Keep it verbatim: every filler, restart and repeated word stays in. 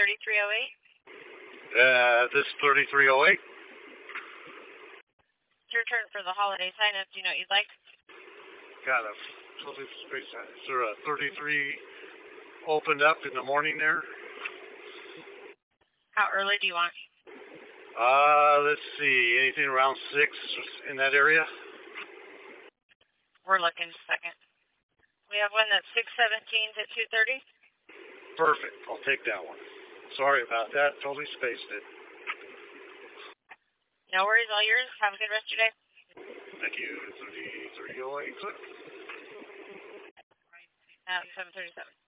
thirty-three oh eight? Uh, this is thirty-three oh eight. It's your turn for the holiday sign-up. Do you know what you'd like? Got a totally space. Is there a thirty-three opened up in the morning there? How early do you want? Uh, let's see. Anything around six in that area? We're looking a second. We have one that's six seventeen to two thirty. Perfect. I'll take that one. Sorry about that. Totally spaced it. No worries. All yours. Have a good rest of your day. Thank you. thirty-three oh eight. Uh, seven thirty-seven.